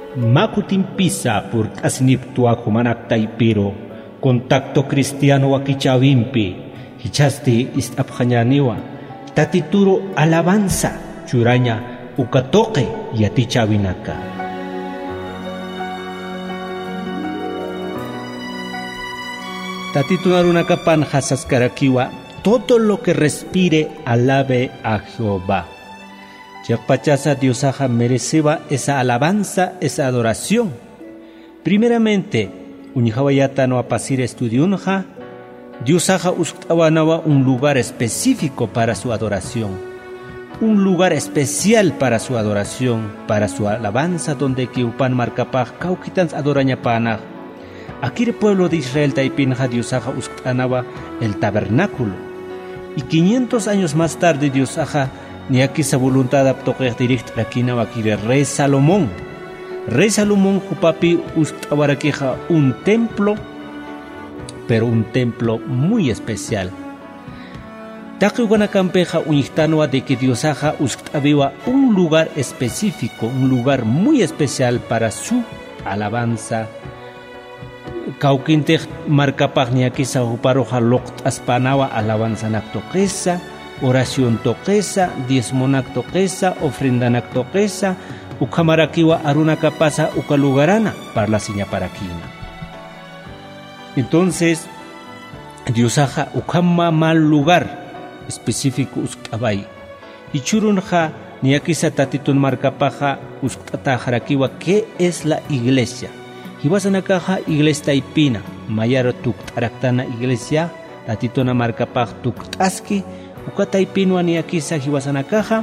Makutin pisa por asniptua humanaktai pero contacto cristiano wakichawimpi hichasti istapjanyaniwa tatituro alabanza churaña ukatoque yatichawinaka. Tatitunarunakapan hasaskarakiwa todo lo que respire alabe a Jehová. Chakpachasa Diosaja mereceba esa alabanza, esa adoración. Primeramente, Unihawayata no apasir estudiunja, Diosaja uskawanawa un lugar específico para su adoración. Un lugar especial para su adoración, para su alabanza, donde que upan marcapaj kaukitans adorañapanaj. Aquí el pueblo de Israel taipinja Diosaja uskanawa el tabernáculo. Y 500 años más tarde Diosaja ni aquí esa voluntad aptoquej direct rakina wakire rey Salomón. Rey Salomón jupapi ustawaraqueja un templo, pero un templo muy especial. Taki guanakampeja unihtanua de que Diosaja ustabiwa un lugar específico, un lugar muy especial para su alabanza. Kauquintej marcapaj ni aquí sa juparoja loct aspanawa alabanza naktoquesa, oración toquesa, diezmonak toquesa, ofrendanak toquesa, ukamarakiwa aruna kapasa ukalugarana para la seña paraquina. Entonces, Diosaja ukama mal lugar específico uskabay. Y churunja ni aquí sa tatitun marcapaja uskataharakiwa, ¿qué es la iglesia? Hiwasanakaja iglesia taipina, mayaro tuktaraktana iglesia, tatituna marcapaj tuktaski, ukataipinwa ni aquí sa hiwasanakaja,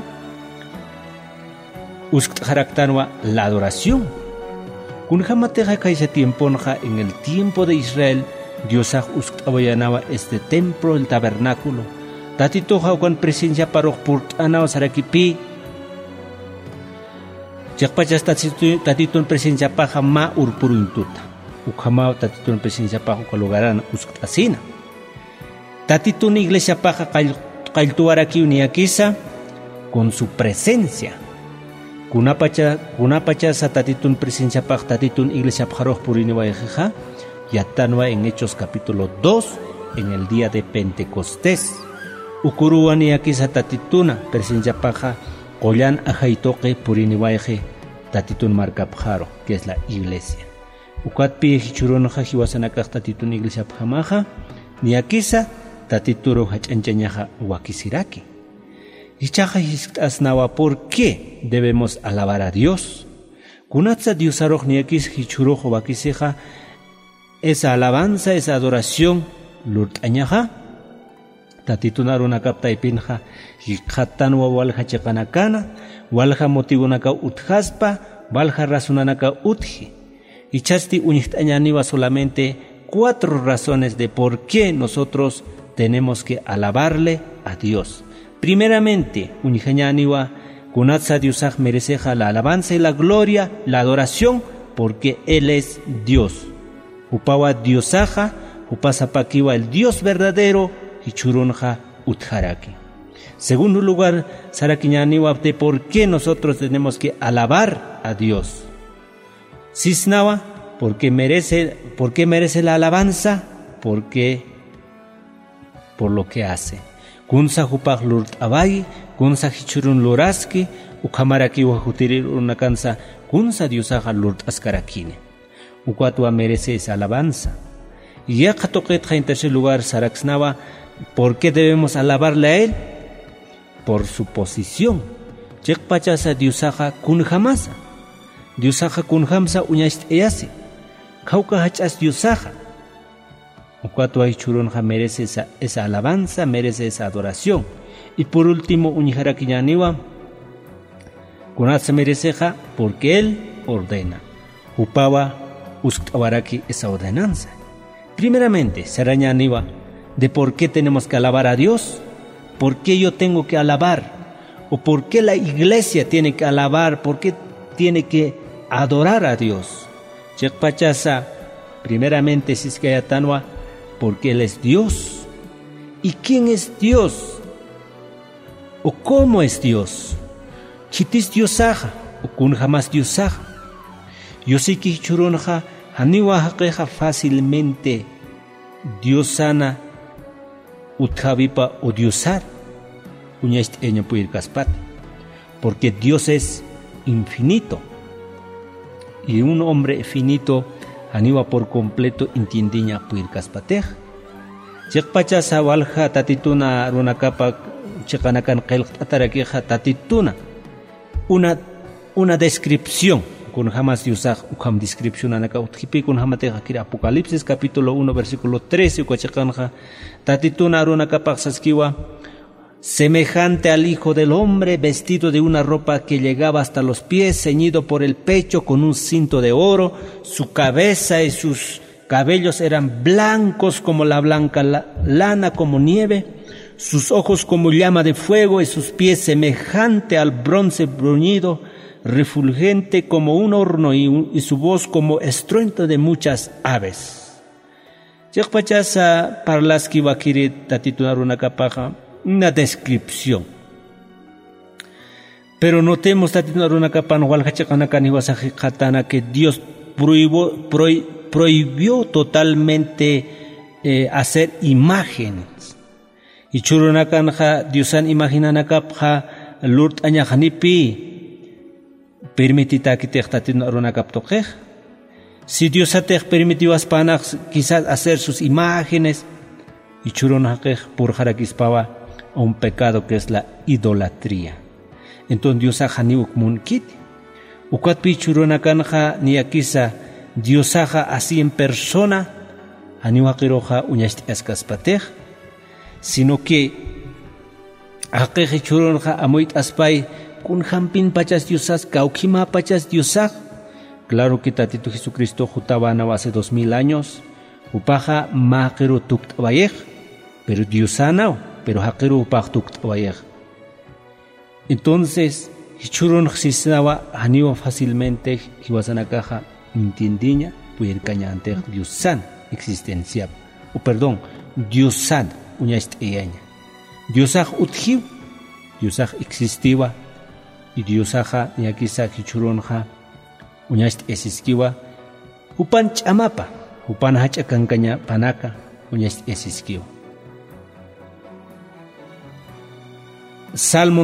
usktaraktanwa la adoración. Kunjamateja kaisa tiemponja en el tiempo de Israel, Diosaj usktabayanawa este templo, el tabernáculo. Tatitoja con presencia paroj purtanawa sarakipi. Chakpachas tatitun presencia paja ma urpuruntuta. Ukama tatitun presencia paja ukalugaran usktasina. Tatitun iglesia paja kailtuaraki uniakisa con su presencia. Kunapacha sa tatitun presencia paja tatitun iglesia pajaroj puriniwaejeja. Yatanwa en Hechos capítulo 2 en el día de Pentecostés. Ukuruani akisa tatituna presencia paja Koyan ajaitoque puriniwaeje tatitun marcapjaro, que es la iglesia. Ukatpi hichuronoja hiwasanakaj tatitun iglesia pjamaja, ni akisa tatituro hachanchañaja wakisiraki. Hichaja histasnawa, ¿por qué debemos alabar a Dios? Kunatsa diosaroj ni akis hichurojo wakiseja, esa alabanza, esa adoración, lurtañaja. Tatitunaruna kaptaipinja hikhatanwa walja chekanakana, walja motivunaka uthaspa, walja razonanaka uthi. Y chasti unihtañaniwa solamente 4 razones de por qué nosotros tenemos que alabarle a Dios. Primeramente, unijañaniwa kunatsa Diosaj mereceja la alabanza y la gloria, la adoración, porque Él es Dios. Upawa Diosaja, upasapakiwa el Dios verdadero, y churunja utharaki. Segundo lugar, sarakiñaniwa de por qué nosotros tenemos que alabar a Dios. Sisnawa, ¿por qué merece la alabanza? Porque por lo que hace. Kunsa hupaj lurt abay, kunsa hichurun luraski, ukamaraki wajutirir unakansa, kunsa Diosaja lurt askarakine. Ukatua merece esa alabanza. Y ya katoquetja en tercer lugar, saraksnawa, ¿por qué debemos alabarle a Él? Por su posición. Chekpachasa Diosaja kunjamasa. Diosaja kunjamsa uñaist eyase. Kauka hachas Diosaja. Ukatua churonja merece esa alabanza, merece esa adoración. Y por último, uñijarakiñaniwa, kunatsa mereceja porque Él ordena. Upawa uskawaraki esa ordenanza. Primeramente, sarañaniwa, de por qué tenemos que alabar a Dios, por qué yo tengo que alabar, o por qué la iglesia tiene que alabar, por qué tiene que adorar a Dios. Chekpachasa, primeramente, Siskayatanwa, porque Él es Dios. ¿Y quién es Dios? ¿O cómo es Dios? Chitis Diosaja, o kun jamás Diosaja. Yosiki churonja haniwa hakeja fácilmente Diosana utjavipa odiosar uñaist eña puir caspat, porque Dios es infinito y un hombre finito haniwa por completo entiendiña puir caspatej. Chikpacha sawalja tatituna runakapa chikanakan qelq atarakeja tatituna una descripción con jamás Diosaj ukam descripción anaka utjipi con jamateja kira Apocalipsis capítulo 1 versículo 13 ukachakanja tatituna runakapa saskiwa semejante al Hijo del Hombre, vestido de una ropa que llegaba hasta los pies, ceñido por el pecho con un cinto de oro. Su cabeza y sus cabellos eran blancos como la blanca lana, como nieve. Sus ojos como llama de fuego y sus pies semejante al bronce bruñido, refulgente como un horno y su voz como estruendo de muchas aves. Chakpachasa parlaski wakiri tatitunar una capaja. Una descripción. Pero notemos que Dios prohibió totalmente hacer imágenes. Y churunakanja Diosan imaginanakapja lurt añajanipi permitita que te toquej. Si Dios te permitió quizás hacer sus imágenes y churunakej por jaraquispava a un pecado que es la idolatría. Entonces Dios ha niuk munkit. Ukat pichurona kanja ni akisa Dios así en persona aniwakiroja uñast escaspatej, sino que aqueje churonja amoit aspay kun jampin pachas Diosas kaukima pachas Diosaj. Claro que tatito Jesucristo jutabana hace 2000 años. Upaja maquero tuktbayej, pero Diosana pero hakiru pachtukt wayeg. Entonces, hichurun xisnawa haniwa fácilmente hiwasanakaja mintindiña puyer caña ante Diosan existencia. O perdón, Diosan uñaist eyaña. Diosaj utjiw, Diosaj existiwa y Diosaja ñakisa hichurunja uñaist esiskiwa upan chamapa, upan hachakankaña panaka uñaist esiskiwa. Salmo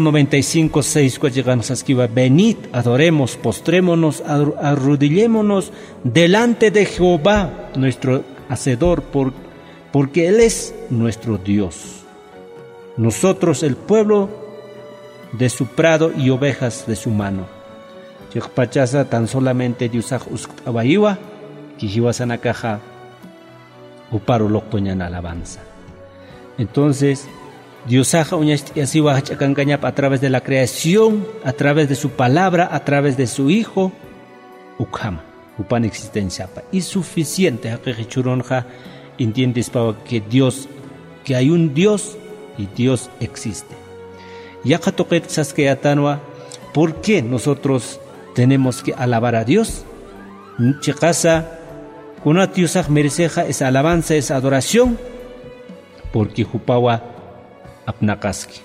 95:6 venid, adoremos, postrémonos, arrodillémonos delante de Jehová, nuestro Hacedor, porque Él es nuestro Dios. Nosotros el pueblo de su prado y ovejas de su mano. Chikpachasa tan solamente Diosaj usktabayiwa, kijiwasanakaja, uparo loktoñan alabanza. Entonces, Diosaja uñastiasiwa hachakankañap a través de la creación, a través de su palabra, a través de su hijo, ukhama, upan existencia. Y suficiente, hakechichuronja, entiendes que hay un Dios y Dios existe. Yakatoket saskeatanwa, ¿por qué nosotros tenemos que alabar a Dios? Chikasa, kunat Diosaj mereceja es alabanza, es adoración, porque Jupawa apnakaski.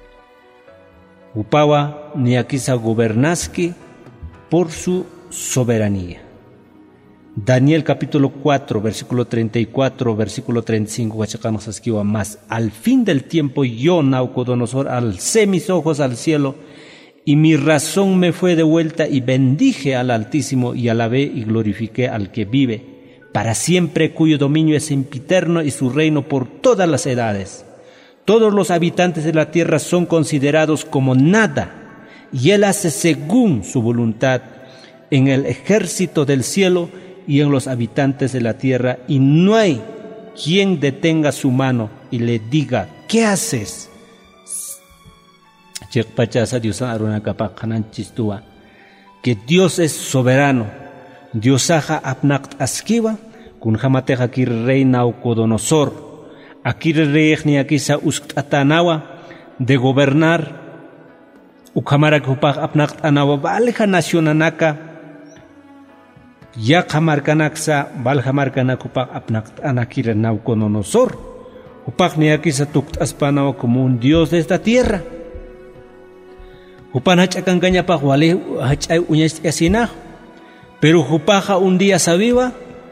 Upawa niakisa gobernaski por su soberanía. Daniel capítulo 4, versículo 34, versículo 35, más al fin del tiempo yo, Naucodonosor, alcé mis ojos al cielo y mi razón me fue devuelta y bendije al Altísimo y alabé y glorifiqué al que vive para siempre, cuyo dominio es sempiterno y su reino por todas las edades. Todos los habitantes de la tierra son considerados como nada, y Él hace según su voluntad en el ejército del cielo y en los habitantes de la tierra, y no hay quien detenga su mano y le diga, ¿qué haces? Que Dios es soberano. Diosaja apnakt askiwa, kun jamateja ki rey Naucodonosor. Aquí rey quizá uskatanawa de gobernar ukamara kupag apnak anawa balja nacionanaka ya kamarkanaksa balja markanakupag apnak anakira Naucodonosor upag quizá tukt aspanawa como un dios de esta tierra upan hachakangaña pag wale hachay uñas asina Pero Jupaja un día sabía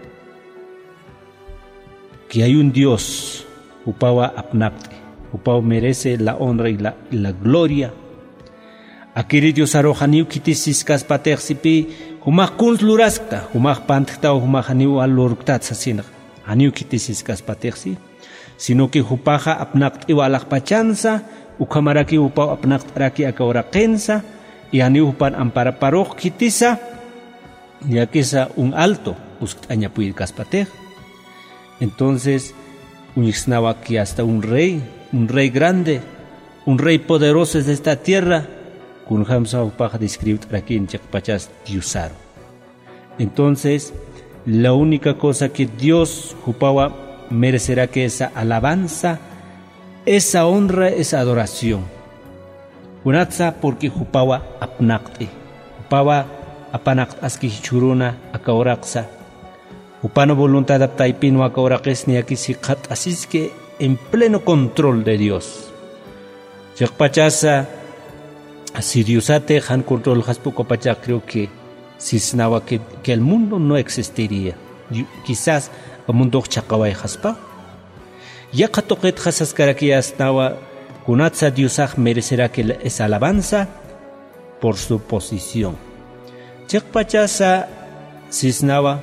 que hay un Dios, Jupawa apnakte. Jupawa merece la honra y la gloria. Akiri Dios arojaniu kitisis kaspatexsipi, humaj kunz luraskta, humaj pantkta o humaj haniu alurktat sasina, haniu kitisis kaspatexsi, sino que Jupaja apnakt iwalakpachansa, ukamaraki Jupawa apnakt raki akaurakensa, y haniu Jupan amparaparoj kitisa, ya que es un alto, usktanya puir kaspatej. Entonces, unixnaba que hasta un rey grande, un rey poderoso de esta tierra, con Hamza Jupaja describe aquí en Chakpachas Diosaro. Entonces, la única cosa que Dios Jupawa merecerá que esa alabanza, esa honra, esa adoración. Unatza porque Jupawa apnakte, Jupawa apanakt aski churuna akauraksa. Upano voluntad aptaipino akaurakes ni aquí si kat así que en pleno control de Dios. Chakpachasa si Diosate han control haspuko pacha, creo que cisnaba que el mundo no existiría. Quizás el mundo chakawai haspa. Ya katoket hasas karakias nawa kunatsa Diosaj merecerá que esa alabanza por su posición. Chakpachasa cisnaba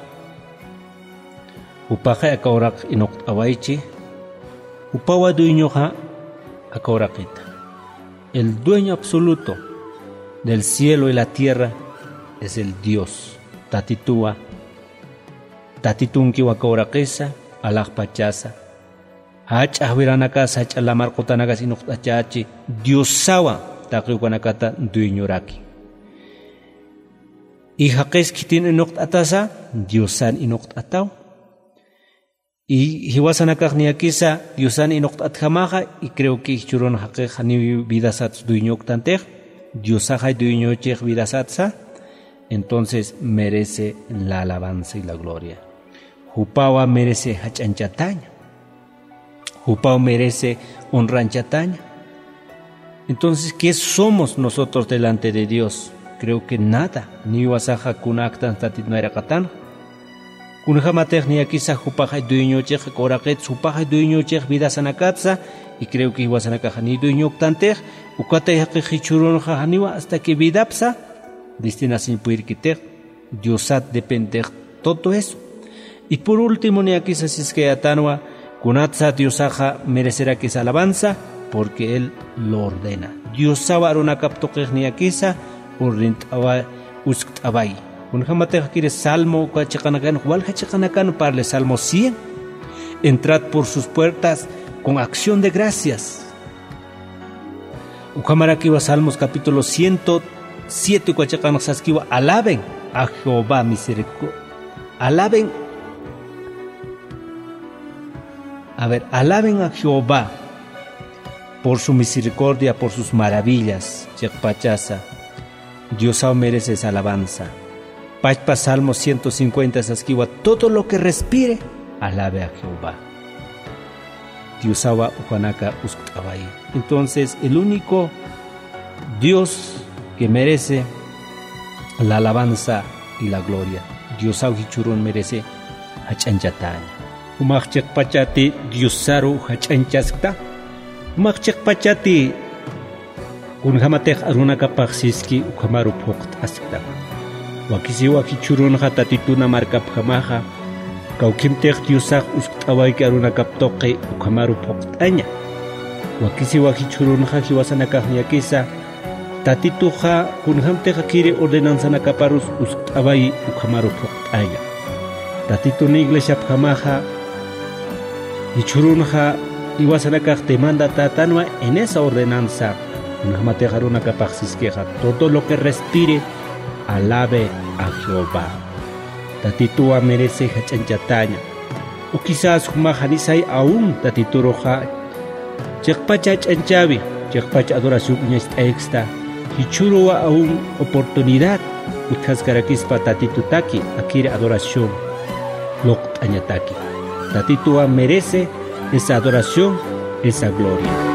Upaja akaurak inok awaichi, Upawa dueñoja akaurakita. El dueño absoluto del cielo y la tierra es el Dios. Tatitúa, tatitunki wakaurakesa, alakpachasa. Hach ahwiranakas, hach alamarkotanakas inok achachi, Dios sawa, takiwanakata dueñoraki. Y hakes kitin inok atasa, Diosan inok ataw. Y hiwasanakak ni akisa Diosan inok atjamaja y creo que churon hake hani vidasats duiñok tantej Diosaja duiñochej vidasatsa, entonces merece la alabanza y la gloria. Jupawa merece hachanchatanya, Jupawa merece honranchatanya. Entonces, ¿qué somos nosotros delante de Dios? Creo que nada. Ni wasaja kunaktan tatitnaerakatan. Kunjamatej ni akisa Jupaja duiñochej koraket Jupaja duiñochej vidasanakatsa y creo que iwasanakaja ni duiñok tantej ukatej hichuronja haniwa hasta que vidapsa destinación puirkitej Diosat depende todo eso. Y por último ni akisa siskeatanwa kunatsa Diosaja merecerá que se alabanza porque él lo ordena. Diosawa arunakaptokej ni akisa urrintawa usktabai. Kunjamateja quiere salmo kachakanakan hualhachakanakan parle salmo 100. Entrad por sus puertas con acción de gracias. Ukamarakiwa Salmos capítulo 107 kachakanasaskiwa alaben a Jehová misericordia. Alaben a Jehová por su misericordia, por sus maravillas. Chakpachasa. Dios merece esa alabanza. Pachpa Salmo 150 saskiwa, todo lo que respire, alabe a Jehová. Diosawa upanaka usktabai. Entonces, el único Dios que merece la alabanza y la gloria. Diosawa hichurun merece hachanchatanya. Umachek pachati Diosaru hachanchaskta. Umachek pachati kunjamatek arunaka paxiski ukamaru pokt askta. Wakisiwa kichurun hatatituna markapjamaja kaukimtej Diosaj usktabai arunakaptoqi ukamaru poqtaña. Wakisiwa kichurun hiwasanakaj yakisa tatituja kunjamteja kiri ordenanzanakaparus usktabai ukamaru poqtaña. Tatituna iglesia pjamaja hichurunja hiwasanakaj demanda tatanwa en esa ordenanza kunjamteja arunakapaxiskeja todo lo que respire alabe a Jehová. Tatitúa merece hachanchatanya. O quizás humajanisay aún tatituroja. Chekpacha chanchavi, chekpacha adoración extra. Hichurua aún oportunidad. Utkaskarakispa tatitutaki, akire adoración. Loktanyataki. Tatitúa merece esa adoración, esa gloria.